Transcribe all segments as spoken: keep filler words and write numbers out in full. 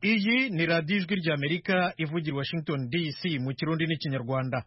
Iyi ni radiyo ijwi ry'Amerika ivugira Washington D C mu Kirundi n'Ikinyarwanda.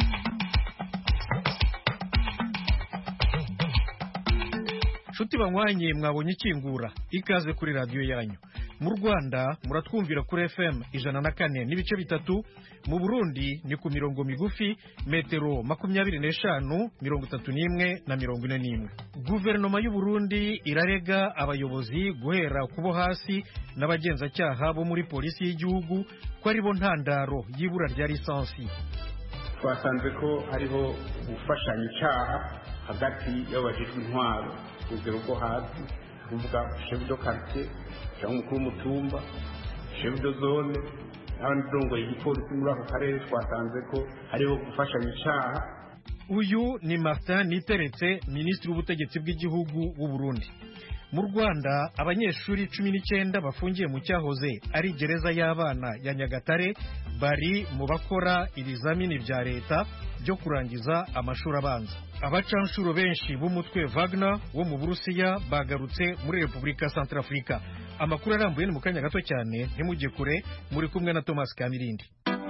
Shuti banywanyi mwabonye ikingura ikaze kuri radiyo yanyu. Mu Rwanda muratwumvira kuri F M ijana na kane n'ibice bitatu, mu Burundi ni ku mirongo migufi metero makumyabiri n'eshanu mirongo itatu n'imwe na mirongo ine n'imwe. Guverinoma y'u Burundi irarega abayobozi guhera kubo hasi n'abagenzacyaha bo muri polisi y'igihugu ko ari bo ntandaro y'ibura rya lisansi. Twasanze ko hariho gufashanya icyaha hagati y'abajejwe intwaro urugero rwo hasi kuvuga chef de quartier cyangwa umukuru w'umutumba, chef de zone n'abandi ndongoye igipolisi muri ako karere. Twasanze ko hariho gufashanya icyaha. Uyu ni Martin Niteretse, minisitiri w'ubutegetsi bw'igihugu w'u Burundi. Mu Rwanda abanyeshuri cumi n'icyenda bafungiye mu cyahoze ari gereza y'abana ya Nyagatare bari mu bakora ibizamini bya leta byo kurangiza amashuri abanza. Abacanshuro benshi b'umutwe Wagner wo mu Burusiya bagarutse muri Repubulika Centrafrica. Amakuru arambuye ni mu kanya gato cyane, ntimujye kure, muri kumwe na Thomas Kamirindi.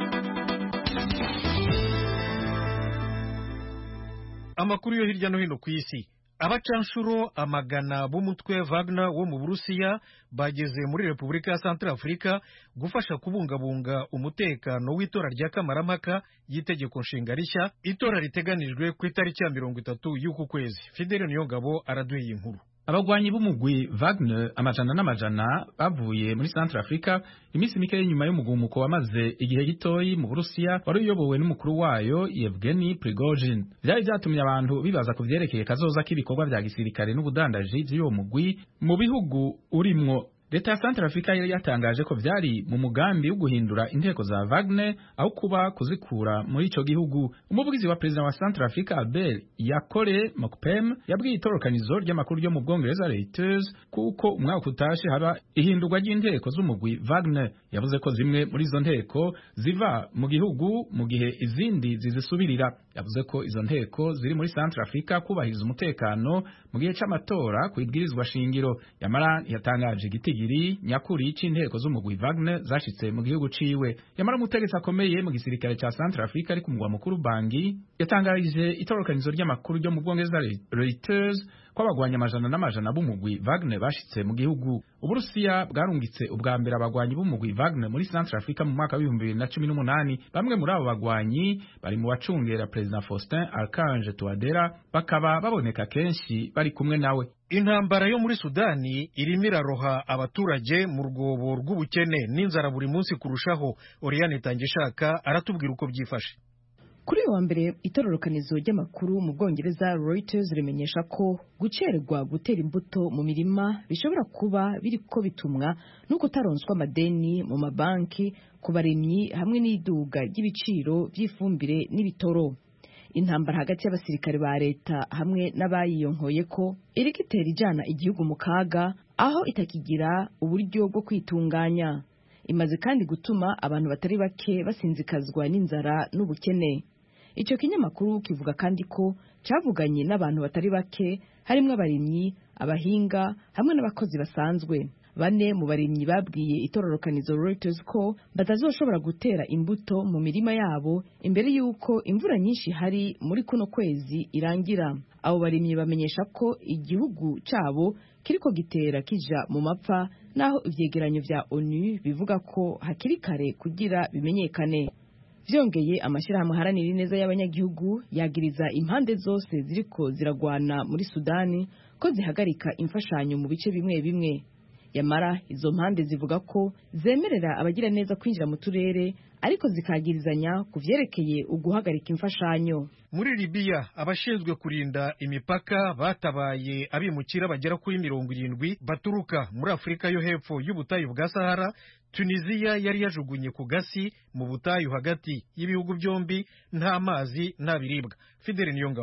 Amakuru yo hirya no hino ku isi. Abacanshuro amagana b'umutwe Wagner wo mu Burusiya bageze muri Repubulika ya Centrafrica gufasha kubungabunga umutekano w'itora rya kamarampaka y'itegeko nshinga rishya, itora riteganijwe ku itariki ya mirongo itatu y'uku kwezi. Fidele Niyongabo araduye inkuru. Abagwanyi b'umugwi Wagner amajana n'amajana bavuye muri Centrafrica iminsi mike nyuma y'umugumuko wamaze igihe gitoyi mu Burusiya wari uyobowe n'umukuru wayo Yevgeny Prigozhin. Byari byatumye abantu bibaza ku vyerekeye kazoza k'ibikorwa vya gisirikare n'ubudandaji by'uwo mugwi mu bihugu urimwo. Leta ya Centrafrica yari yatangaje ko vyari mu mugambi wo guhindura inteko za Wagner aho kuba kuzikura muri ico gihugu. Umuvugizi wa president wa Centrafrica Albert Yakore Mokpem yabwiye itorokanizo ry'amakuru ryo mu Bwongereza Reuters kuko umwaka utashe haba ihindurwa ry'inteko z'umugwi Wagner. Yavuze ko zimwe muri izo nteko ziva mu gihugu mu gihe izindi zizisubirira. Yavuze ko izo nteko ziri muri Centrafrica kubahiriza umutekano mu gihe c'amatora kwibwirizwa shingiro. Yamara yatangaje igiti nyakuri c'inteko z'umugwi Wagner zashitse mu gihugu ciwe. Yamara umutegetsi akomeye mu gisirikare ca Centrafrica ari ku mugwa mukuru Bangui yatangarije itorokanizo ry'amakuru ryo mu Bwongereza Reuters ko abagwanyi amajana n'amajana b'umugwi Wagner bashitse mu gihugu. Uburusiya bwarungitse ubwa mbere abagwanyi b'umugwi Wagner muri Centrafrica mu mwaka w'ibihumbi bibiri na cumi n'umunani. Bamwe muri abo bagwanyi bari mu bacungera President Faustin Archange Touadera, bakaba baboneka kenshi bari kumwe nawe. Intambara yo muri Sudani irimo iraroha abaturage mu rwobo rw'ubukene n'inzara buri munsi kurushaho. Oriane Tangishaka aratubwira uko byifashe. Kuri wa mbere itororokanizo ry'amakuru mu Bwongereza Reuters rimenyesha ko gucererwa gutera imbuto mu mirima bishobora kuba biriko bitumwa nuko taronswa amadeni mu mabanki ku barimyi hamwe n'iduga ry'ibiciro by'ifumbire n'ibitoro. Intambara hagati y'abasirikare ba leta hamwe n'abayiyonkoye ko iriko itera ijana igihugu mu kaga aho itakigira uburyo bwo kwitunganya. Imaze kandi gutuma abantu batari bake basinzikazwa n'inzara n'ubukene. Ico kinyamakuru kivuga kandi ko cavuganye n'abantu batari bake harimwo abarimyi, abahinga hamwe n'abakozi basanzwe. Bane mu barimyi babwiye itororokanizo Reuters ko batazoshobora gutera imbuto mu mirima yabo imbere y'uko imvura nyinshi hari muri kuno kwezi irangira. Abo barimyi bamenyesha ko igihugu cabo kiriko gitera kija mu mapfa naho ivyegeranyo vya ONU bivuga ko hakiri kare kugira bimenyekane. Vyongeye amashyirahamwe haranira ineza y'abanyagihugu yagiriza impande zose ziriko ziragwana muri Sudani ko zihagarika imfashanyo mu bice bimwe bimwe. Yamara izo mpande zivuga ko zemerera abagira neza kwinjira mu turere ariko zikagirizanya ku vyerekeye uguhagarika imfashanyo. Muri Libya abashinzwe kurinda imipaka batabaye abimukira bagera kuri mirongo irindwi baturuka muri Afrika yo hepfo y'ubutayu bwa Sahara. Tunisia yari yajugunye ku gasi mu butayu hagati y'ibihugu byombi nta mazi nta biribwa. Fidele Niyongabo.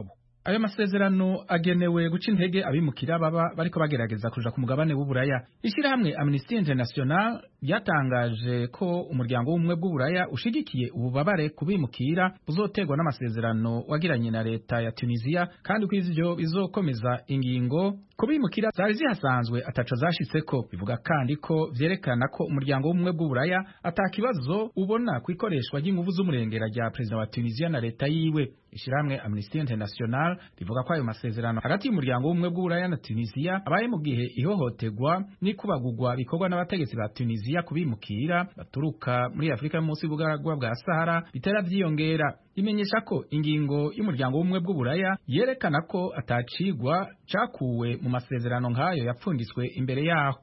ayo masezerano agenewe guca intege abimukira baba bariko bagerageza kuja ku mugabane w'uburaya. Ishirahamwe Amnesty International ryatangaje ko umuryango w'ubumwe bw'uburaya ushigikiye ububabare kubimukira buzoterwa n'amasezerano wagiranye na leta ya Tunisia, kandi ko ivyo bizokomeza ingingo kubimukira zari zihasanzwe ataco zashitseko. Bivuga kandi ko vyerekana ko umuryango w'ubumwe bw'uburaya atakibazo ubona ku ikoreshwa ry'inguvu z'umurengera rya perezida wa Tunisia na leta yiwe. Ishirahamwe Amnesty International rivuga ko ayo masezerano hagati y'umuryango w'ubumwe bw'uburaya na Tunisia abaye mu gihe ihohoterwa n'ikubagurwa bikorwa n'abategetsi ba Tunisia kubimukira baturuka muri Afrika munsi y'ubugaragwa bwa Sahara bitera vyiyongera. Imenyesha ko ingingo y'umuryango w'ubumwe bw'uburaya yerekana ko atacigwa cakuwe mu masezerano nk'ayo yapfunditswe imbere yaho.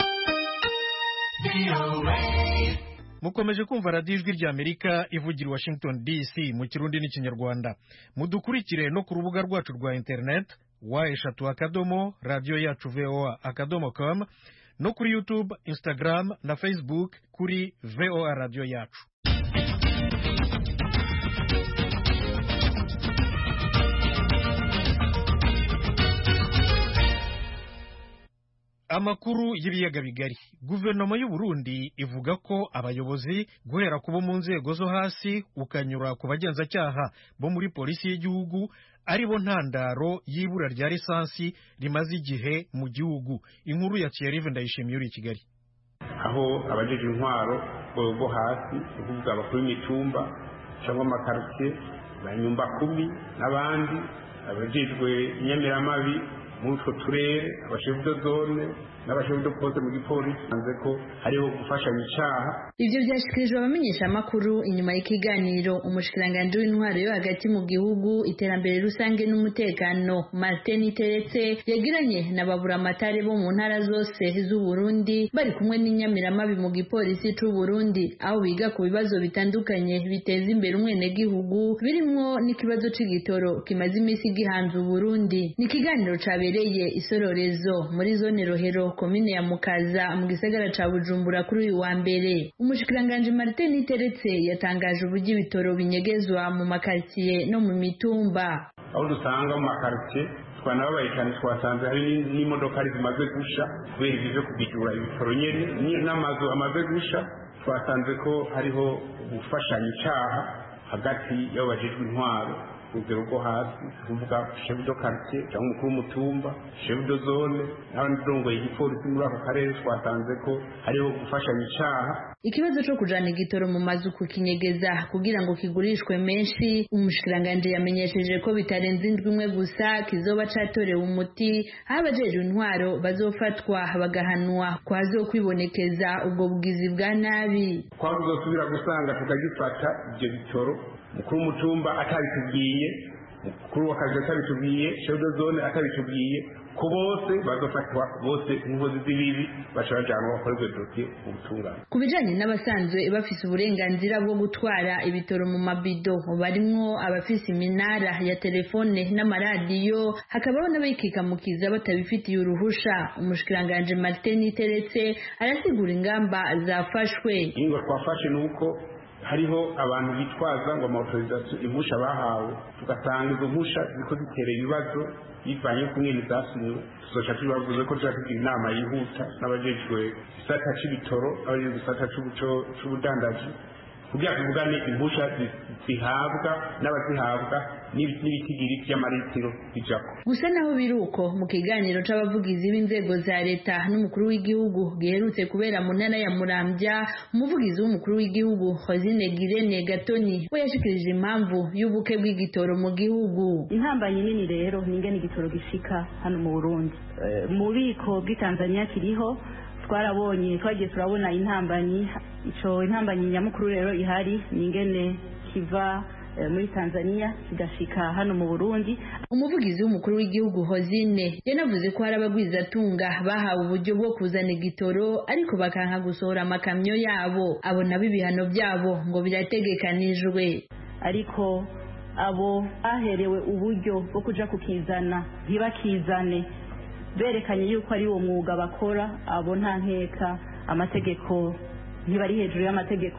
Mukomeje kumva radiyo ijwi rya Amerika ivugira Washington D C mu Kirundi n'Ikinyarwanda. Mudukurikire no ku rubuga rwacu rwa internet wa eshatu akadomo radio yacu voa akadomo com, no kuri YouTube, Instagram na Facebook kuri voa radio yacu. Amakuru y'ibiyaga bigari. Guverinoma y'u Burundi ivuga ko abayobozi guhera kubo mu nzego zo hasi ukanyura ku bagenzacyaha bo muri polisi y'igihugu ari bo ntandaro y'ibura rya lisansi rimaze igihe mu gihugu. Inkuru ya Thierry Ndayishimiye uri i Kigali. Aho abajeje intwaro bo hasi ukuvuga abakuru b'imitumba cyangwa amakartie banyumba kumi n'abandi abajejwe inyamiramabi muri utwo turere, abashefu de zone n'abashefu de poste mu gipolisi hanze ko hariho gufashanya icaha. Ivyo vyashikirijwe abamenyesha amakuru inyuma y'ikiganiro umushikiranganje w'intwaro yo hagati mu gihugu, iterambere rusange n'umutekano Martin Teretse yagiranye n'ababura amatare bo mu ntara zose z'u Burundi bari kumwe n'inyamiramabi mu gipolisi c'u Burundi, aho biga ku bibazo bitandukanye biteza imbere umwene gihugu birimwo n'ikibazo c'igitoro kimaze imisi gihanze u Burundi. Ni ikiganiro cabereye isororezo muri zone Rohero komine ya Mukaza mu gisagara ca Bujumbura kuri uyu wa mbere. Umushikiranganje Martin Teretse yatangaje uburyo ibitoro binyegezwa mu makartier no mu mitumba. Aho dusanga mu makartier twanababaye cyane, twasanze hari n'imodoka zimaze gusha kubera ivyo kubijura ibitoro nyene n'amazu amaze gusha. Twasanze ko hariho gufashanya icaha hagati y'abajejwe intwaro urugero rwo hasi, kuvuga chef de quartier cyangwa umukuru w'umutumba, chef de zone n'abandi ndongoye igipolisi muri ako karere. Twasanze ko hariho gufashanya icaha. Ikibazo cyo kujana igitoro mu mazu kukinyegeza kugira ngo kigurishwe menshi, umushikiranganje yamenyesheje ko bitarenze indwi imwe gusa kizoba catorewe umuti, abajejwe intwaro bazofatwa bagahanwa kwazo kwibonekeza ubwo bugizi bwa nabi. Twazosubira gusanga tukagifata ibyo bitoro mukuru w'umutumba atabitubwiye, mukuru w'akazi atabitubwiye, chef de zone atabitubwiye, ko bose bazofatwa bose inkozi z'ibibi bashobora bakorerwe dossier ubutungane. Ku bijanye n'abasanzwe bafise uburenganzira bwo gutwara ibitoro mu mabido barimwo abafise iminara ya telefone n'amaradiyo, hakabaho n'abikikamukiza batabifitiye uruhusha. Umushikiranganje Martin Teretse arasigura ingamba zafashwe. Ingo twafashe nuko hariho abantu bitwaza ngo amautorization impusha bahawe, tugasanga izo mpusha ziko zitera ibibazo bivanye ku mwene zasinywe. Tuzoca tubavuze ko tuzakugira inama yihuta n'abajejwe gisata c'ibitoro, abajejwe gisata c'ubudandaji kugira tuvugane impusha zihabwa n'abazihabwa n'ibitigiri vy'amaritiro bijako. Gusa naho biruko mu kiganiro c'abavugizi b'inzego za leta n'umukuru w'igihugu giherutse kubera mu ntara ya Muramvya, umuvugizi w'umukuru w'igihugu Hozine Girene Gatoni we yashikirije impamvu y'ubuke bw'igitoro mu gihugu. Intambanyi nini rero ninge n'igitoro gishika hano mu Burundi. E, mu biko bw'Itanzania kiriho twarabonye twagiye turabona intambanyi. Ico intambanyi nyamukuru rero ihari ningene kiva e, muri Tanzania kigashika hano mu Burundi. Umuvugizi w'umukuru w'igihugu Hozine yanavuze ko hari abagwizatunga bahawe uburyo bwo kuzana igitoro ariko bakanka gusohora amakamyo yabo, abo nabo ibihano byabo ngo birategekanijwe. Ariko abo aherewe uburyo bwo kuja kukizana ntibakizane berekanye yuko ari uwo mwuga bakora, abo nta nkeka amategeko ntibari hejuru y'amategeko,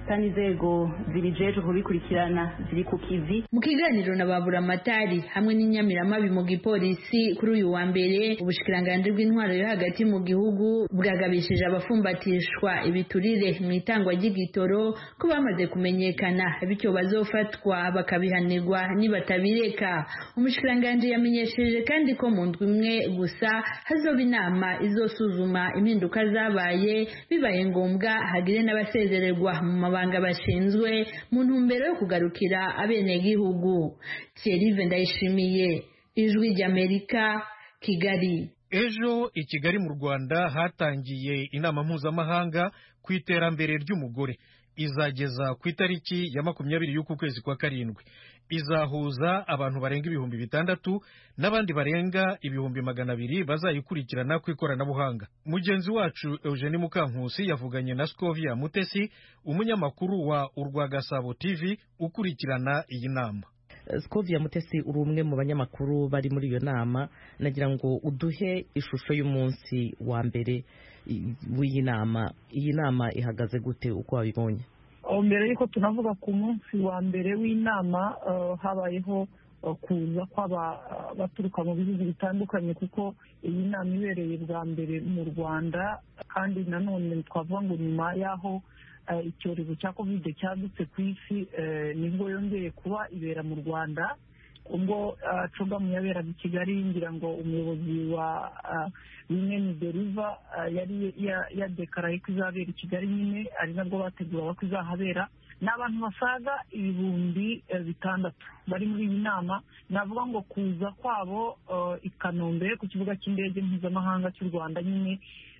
kandi inzego zibijejwe kubikurikirana ziri ku kivi. Mu kiganiro na baburamatari hamwe n'inyamiramabi mu gipolisi kuri uyu wa mbere, ubushikiranganje bw'intwaro yo hagati mu gihugu bwagabishije abafumbatishwa ibiturire mu itangwa ry'igitoro ko bamaze kumenyekana, bityo bazofatwa bakabihanirwa nibatabireka. Umushikiranganje yamenyesheje kandi ko mu ndwi imwe gusa hazoba inama izosuzuma impinduka zabaye, bibaye ngombwa hagire n'abasezererwa mu mabanga bashinzwe mu ntumbero yo kugarukira abenegihugu. Thierry Ndayishimiye, Ijwi ry'Amerika, Kigali. Ejo i Kigali mu Rwanda hatangiye inama mpuzamahanga ku iterambere ry'umugore, izageza ku itariki ya makumyabiri y'uku kwezi kwa karindwi. Izahuza abantu barenga ibihumbi bitandatu n'abandi barenga ibihumbi magana abiri bazayikurikirana ku ikoranabuhanga. Mugenzi wacu Eugenie Mukankusi yavuganye na Scovia Mutesi, umunyamakuru wa Urwagasabo T V ukurikirana iyi nama. Scovia Mutesi, uri umwe mu banyamakuru bari muri iyo nama, nagira ngo uduhe ishusho y'umunsi wa mbere w'iyi nama. Iyi nama ihagaze gute uko wabibonye? Mbere yuko tunavuga ku munsi wa mbere w'inama, uh, habayeho uh, kuza kw'aba uh, baturuka mu bihugu bitandukanye, kuko iyi nama ibereye bwa mbere mu Rwanda, kandi nanone twavuga ngo nyuma y'aho uh, icyorezo cya covid cyadutse ku isi, uh, nibwo yongeye kuba ibera mu Rwanda. Ubwo Cogamu yaberaga i Kigali, ngira ngo umuyobozi wa Women Deliver yari yadekaraye ko izabera i Kigali nyine, ari nabwo bateguraga ko izahabera. N'abantu basaga ibihumbi bitandatu bari muri iyi nama. Navuga ngo kuza kwabo i Kanombe ku kibuga cy'indege mpuzamahanga cy'u Rwanda, nyine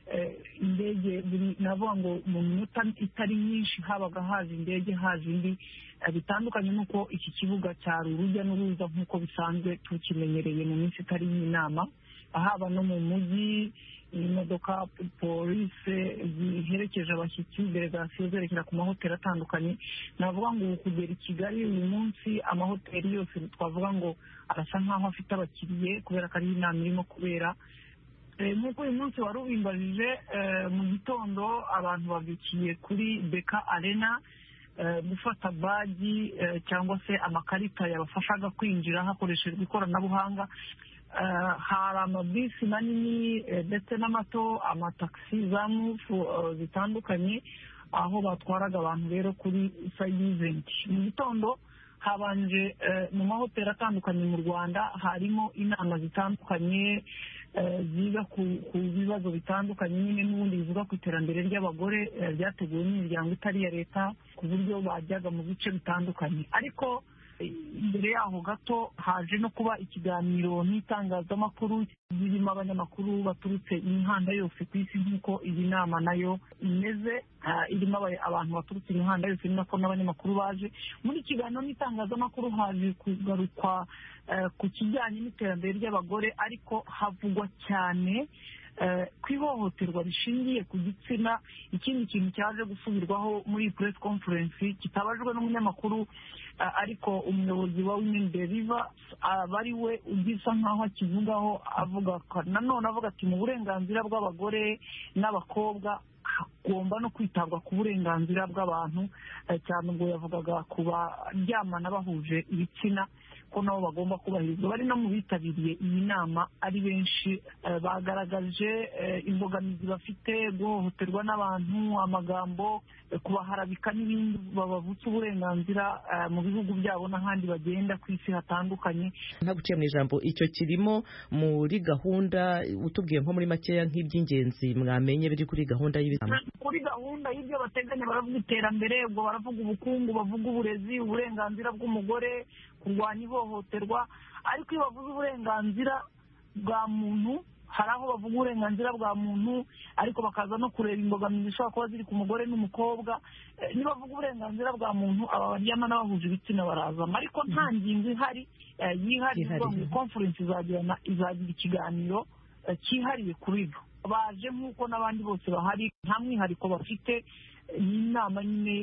indege navuga ngo mu minota itari myinshi habaga haje indege, haje indi, bitandukanye n'uko iki kibuga cyari urujya n'uruza nk'uko bisanzwe tukimenyereye mu minsi itari y'inama. Haba no mu mujyi, imodoka polisi ziherekeje abashyitsi, delegasiyo zerekera ku mahoteli atandukanye. Navuga ngo kugera i Kigali uyu munsi amahoteli yose twavuga ngo arasa nk'aho afite abakiriye, kubera ko ari inama irimo kubera. Nk'uko uyu munsi wari ubimbajije, mu gitondo abantu babyukiye kuri Beka Arena gufata baji cyangwa se amakarita yabafashaga kwinjira hakoreshejwe ikoranabuhanga. Hari amabisi manini ndetse n'amato, amataxi za mufu zitandukanye, aho batwaraga abantu rero kuri side event. Mu gitondo habanje mu mahoteli atandukanye mu Rwanda, harimo inama zitandukanye ziga ku bibazo bitandukanye, nyine n'ubundi bivuga ku iterambere ry'abagore, byateguwe n'imiryango itari iya leta, ku buryo bajyaga mu bice bitandukanye. Ariko imbere yaho gato haje no kuba ikiganiro n'itangazamakuru birimo abanyamakuru baturutse imihanda yose ku isi, nk'uko iyi nama nayo imeze, irimo abantu baturutse imihanda yose, ni nako n'abanyamakuru baje. Muri ikiganiro n'itangazamakuru haje kugarukwa ku kijyanye n'iterambere ry'abagore, ariko havugwa cyane ku ihohoterwa rishingiye ku gitsina. Ikindi kintu cyaje gusubirwaho muri press conference kitabajwe n'umunyamakuru, ariko umuyobozi wa Women Deliver bari we ugisa nkaho akivugaho, avuga nanone avuga ati mu burenganzira bw'abagore n'abakobwa hagomba no kwitabwa ku burenganzira bw'abantu, cyane ubwo yavugaga ku baryamana bahuje ibitsina ko nabo bagomba kubahirizwa. Bari no mu bitabiriye iyi nama ari benshi bagaragaje imbogamizi bafite, guhohoterwa n'abantu, amagambo, kubaharabika n'ibindi, babavutse uburenganzira mu bihugu byabo n'ahandi bagenda ku isi hatandukanye. Nta guciye mu ijambo, icyo kirimo muri gahunda, utubwiye nko muri makeya nk'iby'ingenzi mwamenye biri kuri gahunda y'ibitama. Kuri gahunda y'ibyo bateganya baravuga iterambere, ubwo baravuga ubukungu, bavuga uburezi, uburenganzira bw'umugore, kurwanya ihohoterwa. Ariko iyo bavuze uburenganzira bwa muntu, hari aho bavuga uburenganzira bwa muntu ariko bakaza no kureba imbogamizi zishobora kuba ziri ku mugore n'umukobwa. Niba bavuga uburenganzira bwa muntu, aba baryamana bahuje ibitsina barazamo, ariko nta ngingo ihari yihariye ngo conference izagirana izagira ikiganiro cyihariye kuri ibyo. Baje nk'uko n'abandi bose bahari, nta mwihariko bafite. Ni inama nyine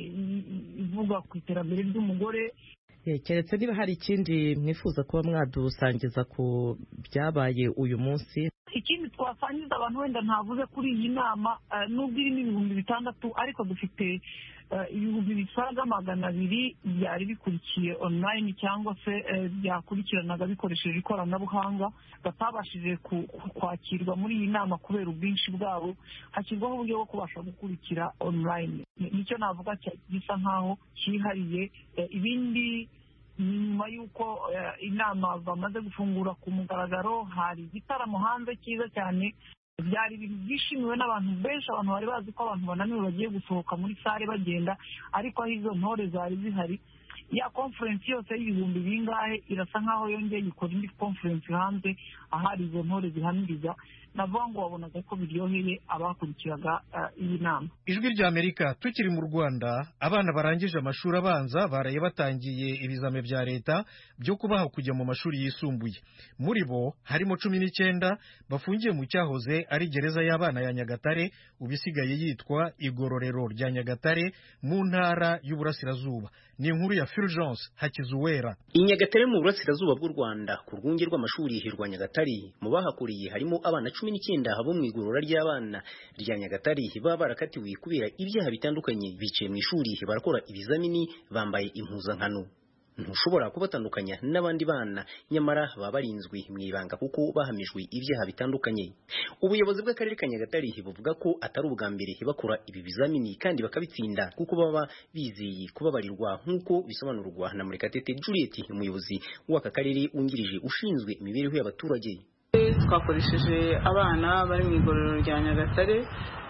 ivuga ku iterambere ry'umugore. Keretse niba hari ikindi mwifuza kuba mwadusangiza ku byabaye uyu munsi. Ikindi twasangiza abantu, wenda ntavuze kuri iyi nama, nubwo irimo ibihumbi bitandatu, ariko dufite ibihumbi bisaga magana abiri byari bikurikiye online cyangwa se byakurikiranaga bikoresheje ikoranabuhanga batabashije kwakirwa muri iyi nama kubera ubwinshi bwabo, hashyirwaho uburyo bwo kubasha gukurikira online. Nicyo navuga gisa nkaho cyihariye. Ibindi nyuma y'uko inama bamaze gufungura ku mugaragaro, hari igitaramo hanze cyiza cyane, byari ibintu byishimiwe n'abantu benshi. Abantu bari bazi ko abantu bananiwe bagiye gusohoka muri sare bagenda, ariko aho izo ntore zari zihari, ya conference yose y'ibihumbi bingahe irasa nkaho yongeye ikora indi conference hanze ahari izo ntore zihamiriza. navuga ngo wabonaga ko biryoheye abakurikiraga iyi nama. Ijwi rya Amerika, tukiri mu Rwanda, abana barangije amashuri abanza baraye batangiye ibizame bya leta byo kubaha kujya mu mashuri yisumbuye. Muri bo harimo cumi n'icyenda bafungiye mu cyahoze ari gereza y'abana ya Nyagatare, ubisigaye yitwa Igororero rya Nyagatare mu ntara y'Uburasirazuba. Ni inkuru ya Fulgence Hakizuwera. I Nyagatare mu Burasirazuba bw'u Rwanda, ku rwunge rw'amashuri hirwa Nyagatare, mu bahakuriye harimo abana cumi n'icyenda bo mu igorora ry'abana rya Nyagatare baba barakatiwe kubera ibyaha bitandukanye. Bicaye mu ishuri barakora ibizamini, bambaye impuzankano. Ntushobora kubatandukanya n'abandi bana, nyamara baba barinzwe mu ibanga kuko bahamijwe ibyaha bitandukanye. Ubuyobozi bw'akarere ka Nyagatare buvuga ko atari ubwa mbere bakora ibi bizamini kandi bakabitsinda, kuko baba bizeye kubabarirwa, nk'uko bisobanurwa na Murekatete Juliet, umuyobozi w'aka karere wungirije ushinzwe imibereho y'abaturage. Twakoresheje abana bari mu igororero rya Nyagatare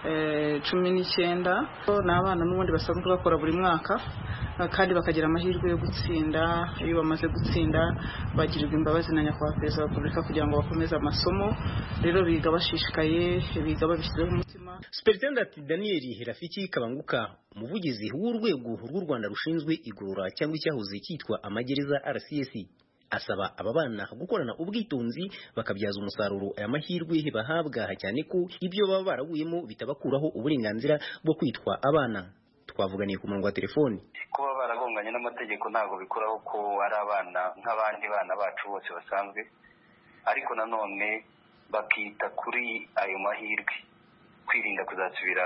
cumi n'icyenda. Ni abana n'ubundi basanzwe bakora buri mwaka kandi bakagira amahirwe yo gutsinda. Iyo bamaze gutsinda bagirirwa imbabazi na nyakubahwa perezida wa repubulika kugira ngo bakomeze amasomo. Rero biga bashishikaye, biga babishyizeho umutima. Superintendent Daniel Rafiki Kabanguka, umuvugizi w'urwego rw'u Rwanda rushinzwe igorora cyangwa icyahoze cyitwa amagereza R C S, asaba aba bana gukorana ubwitonzi bakabyaza umusaruro aya mahirwe bahabwa, cyane ko ibyo baba baraguyemo bitabakuraho uburenganzira bwo kwitwa abana. Twavuganiye ku murongo wa telefoni. Kuba baragonganye n'amategeko ntabwo bikuraho ko ari abana nk'abandi bana bacu bose basanzwe, ariko nanone bakita kuri ayo mahirwe, kwirinda kuzasubira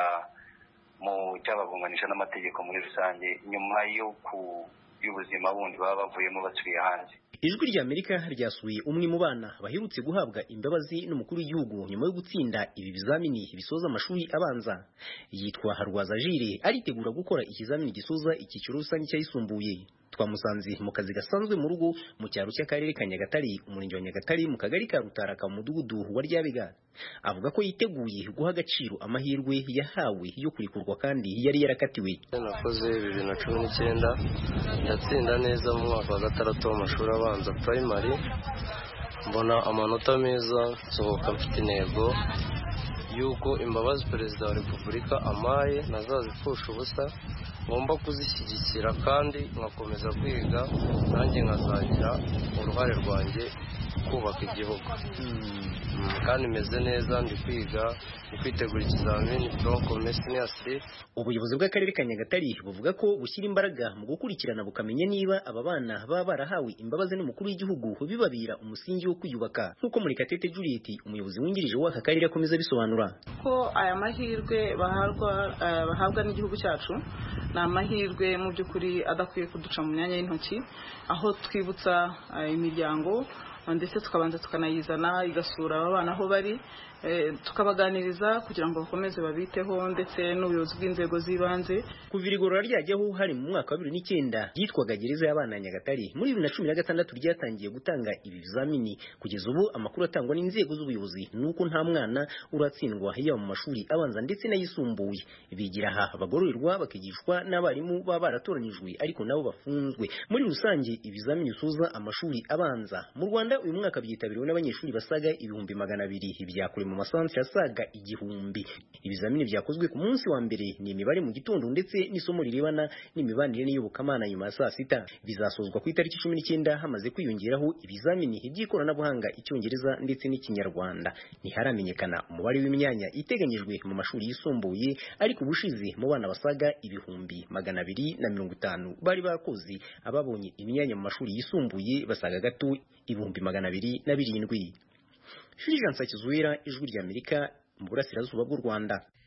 mu cyabagonganisha n'amategeko muri rusange nyuma yo ku y'ubuzima bundi baba bavuyemo basubiye hanze. Ijwi rya Amerika ryasuye umwe mu bana baherutse guhabwa imbabazi n'umukuru w'igihugu nyuma yo gutsinda ibi bizamini bisoza amashuri abanza. Yitwa Harwaza Jire, aritegura gukora ikizamini gisoza icyiciro rusange cyayisumbuye. Twamusanze mu kazi gasanzwe mu rugo mu cyaro cy'akarere ka Nyagatare, umurenge wa Nyagatare, mu kagari ka Rutaraka, mu mudugudu wa Ryabega. Avuga ko yiteguye guha agaciro amahirwe yahawe yo kurikurwa kandi yari yarakatiwe. Nakoze bibiri na cumi n'icyenda ndatsinda neza mu mwaka wa gatandatu w'amashuri abanza primary, mbona amanota meza, nsohoka mfite intego yuko imbabazi perezida wa repubulika amaye ntazazipfusha ubusa, ngomba kuzishyigikira kandi nkakomeza kwiga, nanjye nkazagira uruhare rwanjye kubaka igihugu. Kandi meze neza, ndi kwiga, ndi kwitegura ikizamini bronchomesiniasri. Ubuyobozi bw'akarere ka Nyagatare buvuga ko bushyira imbaraga mu gukurikirana bukamenya niba aba bana baba barahawe imbabazi n'umukuru w'igihugu bibabira umusingi wo kwiyubaka, nk'uko Murekatete Juliet, umuyobozi wungirije w'aka karere, akomeza bisobanura. Ko aya mahirwe bahabwa bahabwa n'igihugu cyacu ni amahirwe mu by'ukuri adakwiye kuduca mu myanya y'intoki, aho twibutsa imiryango ndetse tukabanza tukanayizana igasura aba bana aho bari, tukabaganiriza kugira ngo bakomeze babiteho, ndetse n'ubuyobozi bw'inzego z'ibanze. Kuva igorora ryajyaho hari mu mwaka wa bibiri n'icyenda ryitwaga gereza y'abana ya Nyagatare, muri bibiri na cumi na gatandatu ryatangiye gutanga ibi bizamini. Kugeza ubu amakuru atangwa n'inzego z'ubuyobozi nuko nta mwana uratsindwa yaba mu mashuri abanza ndetse n'ayisumbuye. Bigira aha bagororerwa bakigishwa n'abarimu baba baratoranijwe ariko nabo bafunzwe. Muri rusange ibizamini bisoza amashuri abanza mu Rwanda uyu mwaka byitabiriwe n'abanyeshuri basaga ibihumbi magana abiri, byakure mu masantre asaga igihumbi. Ibizamini byakozwe ku munsi wa mbere ni imibare mu gitondo ndetse n'isomo rirebana n'imibanire n'iyobokamana nyuma ya saa sita. Bizasozwa ku itariki cumi n'icyenda hamaze kwiyongeraho ibizamini by'ikoranabuhanga, Icyongereza ndetse n'Ikinyarwanda. Ntiharamenyekana umubare w'imyanya iteganyijwe mu mashuri yisumbuye, ariko ubushize mu bana basaga ibihumbi magana abiri na mirongo itanu bari bakoze, ababonye imyanya mu mashuri yisumbuye basaga gato ibihumbi magana abiri na birindwi. Fulgence Hakizuwera, Ijwi rya Amerika, mu Burasirazuba bw'u Rwanda.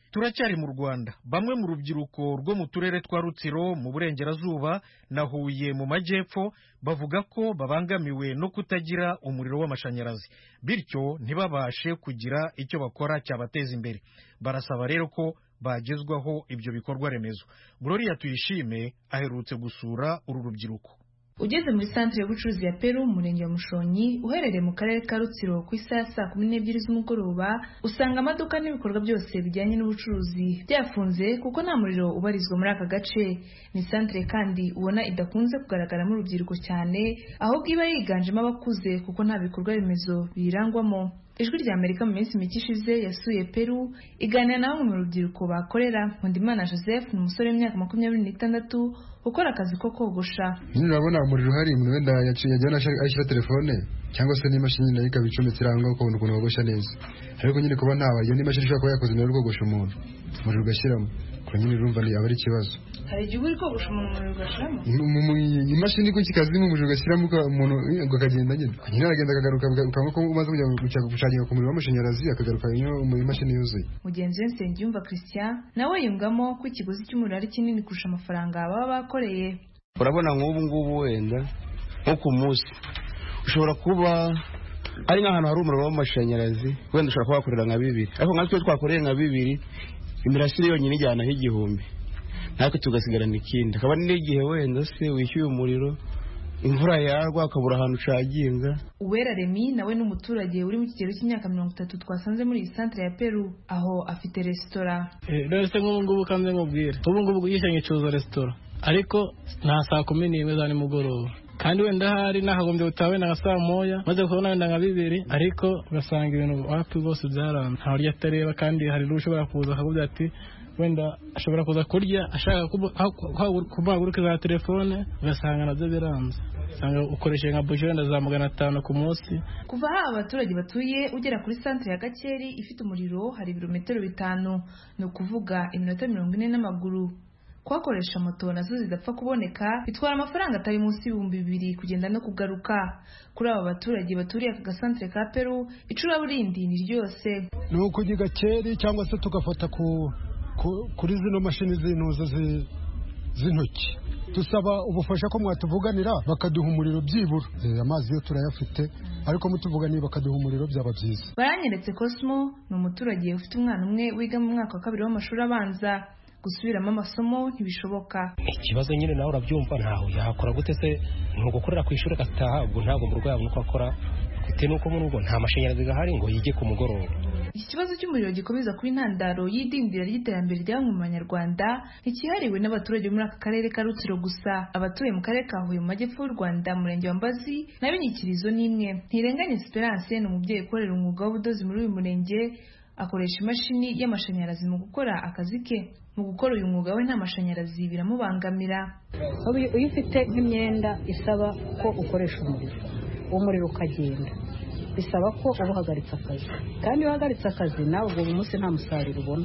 turacyari mu Rwanda. Bamwe mu rubyiruko rwo mu turere twa Rutsiro mu burengerazuba na Huye mu majyepfo bavuga ko babangamiwe no kutagira umuriro w'amashanyarazi, bityo ntibabashe kugira icyo bakora cyabateza imbere. Barasaba rero ko bagezwaho ibyo bikorwa remezo. Gloria Tuyishime aherutse gusura uru rubyiruko. Ugeze muri centre y'ubucuruzi ya Peru mu murenge wa Mushonyi uherereye mu karere ka Rutsiro ku isaha saa kumi n'ebyiri z'umugoroba, usanga amaduka n'ibikorwa byose bijyanye n'ubucuruzi byafunze kuko nta muriro ubarizwa muri aka gace. Ni centre kandi ubona idakunze kugaragaramo urubyiruko cyane, ahubwo iba yiganjemo abakuze kuko nta bikorwa remezo birangwamo. Ijwi rya Amerika mu minsi mike ishize yasuye Peru iganira na bamwe mu rubyiruko bakorera. Nkundimana Joseph ni umusore w'imyaka makumyabiri n'itandatu ukora akazi ko kogosha. Nyine urabona umuriro hari umuntu wenda yajyana ashyira telefone cyangwa se n'imashini nayo ikaba icometse iranga ukabona ukuntu wogosha neza, ariko nyine kuba ntawe iyo n'imashini ishobora kuba yakoze nayo rwogosha umuntu umuriro ugashyiramo, kuko nyine urumva ni aba ari ikibazo. Hari igihe uri kogosha umuntu umuriro ugashyiramo imashini ko kikazi mu umuriro ugashyiramo umuntu akagenda nyine nyine aragenda akagaruka ukaba ko umaze kujya gucaginga ku muriro w'amashanyarazi akagaruka mu imashini yuzuye. Mugenzi we Nsengiyumva Christian nawe yungamo ko ikiguzi cy'umuriro ari kinini kurusha amafaranga baba bakoreye. Urabona nk'ubu ngubu wenda nko ku munsi ushobora kuba ari nk'ahantu hari umuriro w'amashanyarazi wenda ushobora kuba wakorera nka bibiri, ariko nka twe twakoreye nka bibiri imirasire yonyine ijyanaho igihumbi, natwe tugasigarana ikindi. Akaba n'igihe wenda se wishyuye umuriro imvura yarwa akabura ahantu ucaginga. Uwera Remi nawe n'umuturage uri mu kigero cy'imyaka mirongo itatu twasanze muri iyi centre ya Peru, aho afite resitora. Rero se nk'ubu ngubu kandi nkubwire ubu ngubu yishyanye icuruza resitora, ariko nta saa kumi n'imwe za nimugoroba, kandi wenda hari nakagombye gutaha na saa moya maze kubona wenda nka bibiri, ariko ugasanga ibintu wapi rwose byaranze nta urya atareba. Kandi hari n'ushobora kuza akakubwira ati wenda ashobora kuza kurya ashaka kubahaguruka za telefone, ugasanga nabyo biranze, usanga ukoresheje nka buji wenda za magana atanu ku munsi. Kuva aha abaturage batuye ugera kuri centre ya Gakeri ifite umuriro hari ibirometero bitanu, ni ukuvuga iminota mirongo ine n'amaguru. Kwakoresha moto nazo zidapfa kuboneka bitwara amafaranga atari munsi y'ibihumbi bibiri kugenda no kugaruka. Kuri aba baturage baturiye aka gasantere ka Peru icuraburindi ni ryose. Ni ukujya Gakeri cyangwa se tugafata ku kuri zino mashini z'intuza z'intoki. Dusaba ubufasha ko mwatuvuganira bakaduha umuriro byibura. Amazi yo turayafite, ariko mutuvuganiye bakaduha umuriro byaba byiza. Baranyeretse Cosmo ni umuturage ufite umwana umwe wiga mu mwaka wa kabiri w'amashuri abanza. Gusubiramo amasomo ntibishoboka. Ikibazo nyine nawe urabyumva, ntaho yakora gute se ni ugukorera ku ishuri agataha, ubwo ntabwo mu rwego nuko akora bitewe nuko mu rugo nta mashanyarazi gahari ngo yige ku mugoroba. Iki kibazo cy'umuriro gikomeza kuba intandaro y'idindira ry'iterambere rya bamwe mu Banyarwanda ntikihariwe n'abaturage muri aka karere ka Rutsiro gusa. Abatuye mu karere ka Huye mu majyepfo y'u Rwanda murenge wa Mbazi nabo inyikirizo n'imwe. Ntirenganya Esperance ni umubyeyi ukorera umwuga w'ubudozi muri uyu murenge, akoresha imashini y'amashanyarazi mu gukora akazi ke. Mu gukora uyu mwuga we nta mashanyarazi biramubangamira. Iyo ufite nk'imyenda isaba ko ukoresha umuriro, uwo muriro ukagenda bisaba ko uba uhagaritse akazi, kandi iyo uhagaritse akazi nawe ubwo munsi nta musaruro ubona.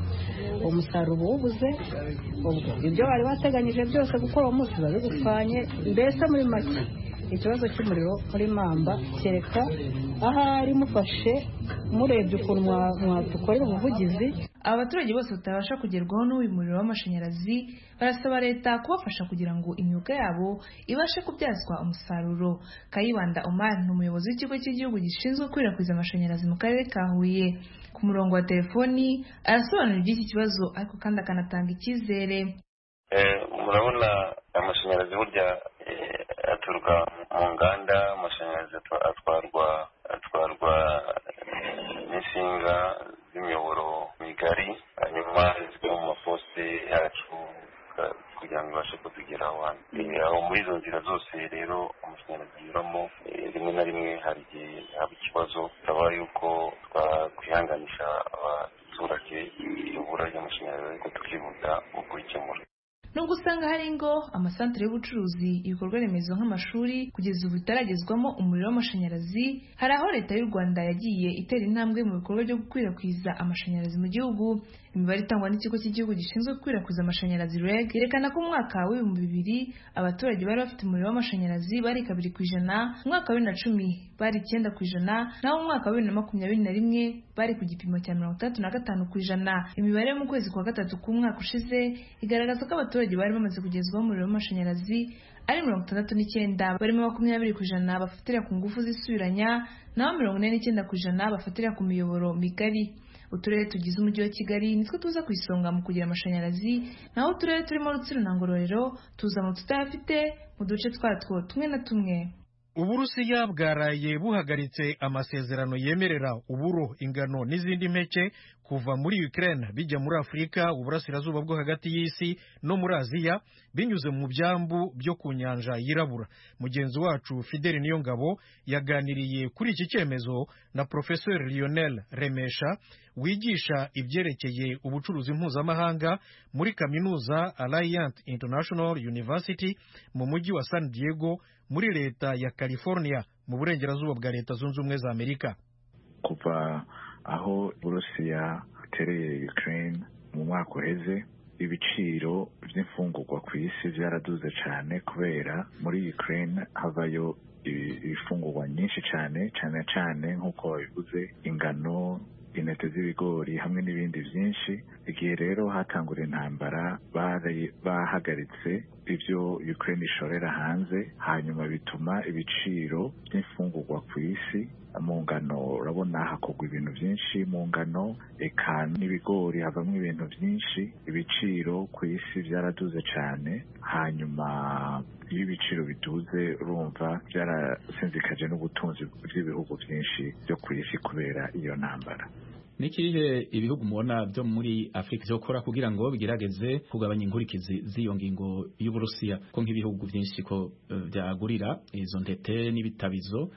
Uwo musaruro uba uwubuze, ubwo ibyo wari wateganyije byose gukora uwo munsi biba bigupfanye. Mbese muri make ikibazo cy'umuriro muri Mamba kereka ahari mufashe murebye ukuntu mwadukorera ubuvugizi. Aba baturage bose batabasha kugerwaho n'uyu muriro w'amashanyarazi barasaba leta kubafasha kugira ngo imyuga yabo ibashe kubyazwa umusaruro. Kayibanda Omar ni umuyobozi w'ikigo cy'igihugu gishinzwe gukwirakwiza amashanyarazi mu karere ka Huye. Ku murongo wa telefoni arasobanura iby'iki kibazo, ariko kandi akanatanga icyizere. Murabona amashanyarazi burya aturuka mu nganda, amashanyarazi atwarwa atwarwa n'insinga z'imiyoboro migari, hanyuma zikaba mu maposite yacu kugira ngo ibashe kutugeraho hano. Aho muri izo nzira zose rero amashanyarazi anyuramo, rimwe na rimwe hari igihe haba ikibazo, bisaba yuko twakwihanganisha abaturage ibura ry'amashanyarazi ariko tukihuta mu kubikemura. Nubwo usanga hari ingo, amasantere y'ubucuruzi, ibikorwa remezo nk'amashuri kugeza ubu bitaragezwamo umuriro w'amashanyarazi, hari aho leta y'u Rwanda yagiye itera intambwe mu bikorwa byo gukwirakwiza amashanyarazi mu gihugu. imibare itangwa n'ikigo cy'igihugu gishinzwe gukwirakwiza amashanyarazi R E G yerekana ko mu mwaka w'ibihumbi bibiri abaturage bari bafite umuriro w'amashanyarazi bari kabiri ku ijana, mu mwaka wa bibiri na cumi bari icyenda ku ijana, naho mu mwaka wa bibiri na makumyabiri na rimwe bari ku gipimo cya mirongo itandatu na gatanu ku ijana. Imibare yo mu kwezi kwa gatatu k'umwaka ushize igaragaza ko abaturage bari bamaze kugezwaho umuriro w'amashanyarazi ari mirongo itandatu n'icyenda, barimo makumyabiri ku ijana bafatira ku ngufu zisubiranya, naho mirongo ine n'icyenda ku ijana bafatira ku miyoboro migari. Uturere tugize umujyi wa Kigali nitwo tuza ku isonga mu kugira amashanyarazi, naho uturere turimo Rutsiro na Ngororero tuza mu tutayafite mu duce twatwo tumwe na tumwe. Uburusiya bwaraye buhagaritse amasezerano yemerera uburo, ingano n'izindi mpeke kuva muri Ukraine bijya muri Afurika, uburasirazuba bwo hagati y'isi no muri Aziya binyuze mu byambu byo ku nyanja yirabura. Mugenzi wacu Fidel Niyongabo yaganiriye kuri iki cyemezo na Professeur Lionel Remesha wigisha ibyerekeye ubucuruzi mpuzamahanga muri kaminuza Alliant International University mu mujyi wa San Diego muri leta ya California mu burengerazuba bwa Leta Zunze Ubumwe za Amerika. Kuva aho Uburusiya butereye Ukraine mu mwaka uheze, ibiciro by'imfungurwa ku isi byaraduze cyane kubera muri Ukraine havayo ibifungurwa nyinshi cyane cyane cyane nk'uko babivuze ingano, intete z'ibigori hamwe n'ibindi byinshi. Igihe rero hatangura intambara bari bahagaritse ibyo Ukraine ishorera hanze, hanyuma bituma ibiciro by'imfungurwa ku isi mu ngano, urabona hakorwa ibintu byinshi mu ngano, eka n'ibigori havamo ibintu byinshi, ibiciro ku isi byaraduze cyane. Hanyuma iyo ibiciro biduze urumva byarasinzikaje n'ubutunzi bw'ibihugu byinshi byo ku isi kubera iyo ntambara. Nikihe ibihugu mubona byo muri Afrika byokora kugira ngo bigerageze kugabanya inkurikizi z'iyo ngingo y'Uburusiya, ko nk'ibihugu byinshi ko byagurira izo ntete n'ibitabizo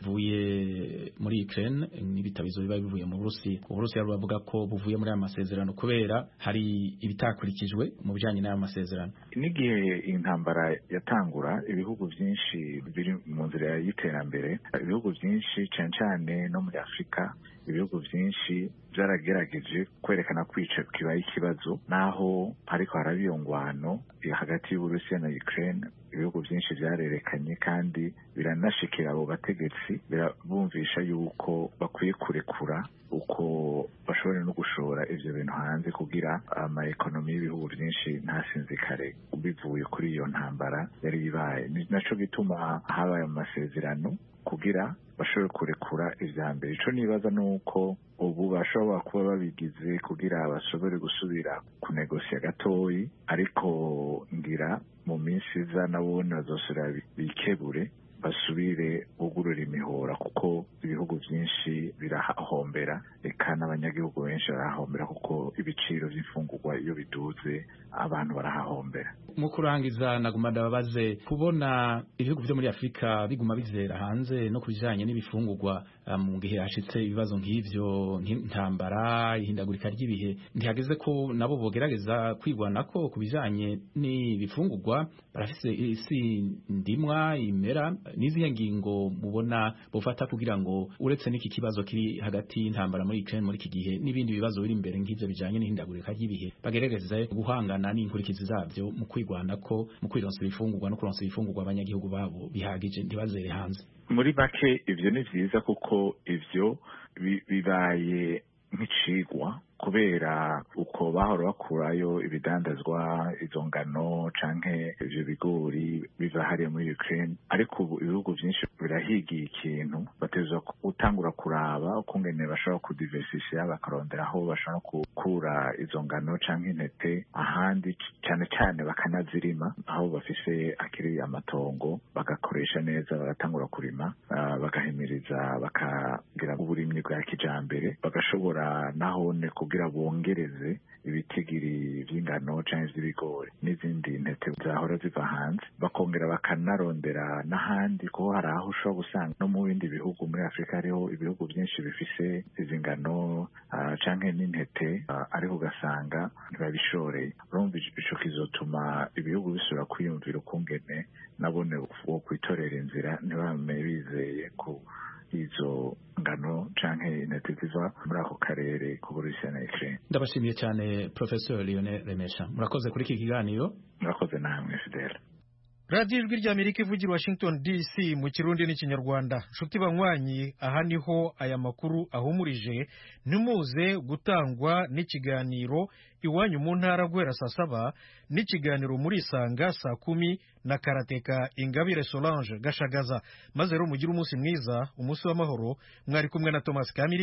vuye muri Ukraine n'ibitabizo biba bivuye mu Burusiya. Uburusiya bavuga ko buvuye muri aya masezerano kubera hari ibitakurikijwe mu bijanye n'aya masezerano. N'igihe intambara yatangura, ibihugu byinshi biri mu nzira y'iterambere, ibihugu byinshi cyane cyane no muri Afrika, ibihugu byinshi byaragerageje kwerekana kwica kibaye ikibazo, naho ariko haraba iyo ngwano hagati y'Uburusiya na Ukraine. Ibihugu byinshi byarerekanye kandi biranashikira abo bategetsi, birabumvisha yuko bakwiye kurekura uko bashobora no gushora ivyo bintu hanze kugira ama ekonomi y'ibihugu byinshi ntasinzikare bivuye kuri iyo ntambara yari ibaye. Naco gituma habaye amasezerano kugira bashobora kurekura ivya mbere. Ico nibaza nuko ubu bashobora kuba babigize kugira bashobore gusubira kunegosya gatoyi, ariko ngira mu minsi iza nabo bazosubira bikebure basubire gugurura imihora, kuko ibihugu byinshi birahahombera, eka n'abanyagihugu benshi barahahombera kuko ibiciro by'imfungurwa iyo biduze abantu barahahombera. Mu kurangiza naguma ndababaze kubona ibihugu byo muri Afrika biguma bizera hanze no kubijanye n'ibifungurwa mu gihe hashitse ibibazo nk'ivyo nk'intambara, ihindagurika ry'ibihe, ntihageze ko nabo bogerageza kwigwanako kubijanye n'ibifungurwa. Barafise isi ndimwa imera, nizihe ngingo mubona bufata kugira ngo uretse n'iki kibazo kiri hagati y'intambara muri Ukraine muri iki gihe n'ibindi bibazo biri imbere nk'ivyo bijanye n'ihindagurika ry'ibihe bagerageze guhangana n'inkurikizi zabyo mu kwigwanako, mu kwironsa ibifungurwa no kuronsa ibifungurwa abanyagihugu babo bihagije ntibazere hanze? Muri bake ivyo ni vyiza kuko ivyo bibaye nk'icigwa, kubera uko bahora bakurayo ibidandazwa, izo ngano canke ivyo bigori biva hariya muri Ukraine, ariko ubu ibihugu byinshi birahigiye ikintu, bateza gutangura kuraba ukungene bashobora kudiversifya bakarondera aho bashobora gukura izo ngano canke intete ahandi, cane cane bakanazirima aho bafise akiri amatongo, bagakoresha neza, bagatangura kurima, uh, bagahimiriza bakagira uburimyi bwa kijambere, bagashobora nahone kugira bongereze ibitigiri vy'ingano canke vy'ibigori n'izindi ntete zahora ziva hanze, bakongera bakanarondera n'ahandi, kuko hari aho ushobora gusanga no mu bindi bihugu muri Afrika hariho ibihugu byinshi bifise izi ngano uh, canke n'intete uh, ariko ugasanga ntibabishoreye. Urumva ico kizotuma ibihugu bisubira kwiyumvira ukungene nabone wo kwitorera inzira, ntibame bizeye ku izo ngano canke intete ziva muri ako karere k'Uburusiya na Ukraine. Ndabashimiye cyane Professor Lionel Remesha, murakoze kuri iki kiganiro. Murakoze namwe Fidel. radiyo ijwi ry'Amerika ivugira Washington D C mu Kirundi n'Ikinyarwanda. Nshuti banywanyi, aha niho aya makuru ahumurije. Ntimuze gutangwa n'ikiganiro iwanyu mu ntara guhera saa saba, n'ikiganiro muri Isanga saa kumi na Karateka Ingabire Solange Gashagaza. Maze rero mugire umunsi mwiza, umunsi w'amahoro. Mwari kumwe na Thomas Kamiri.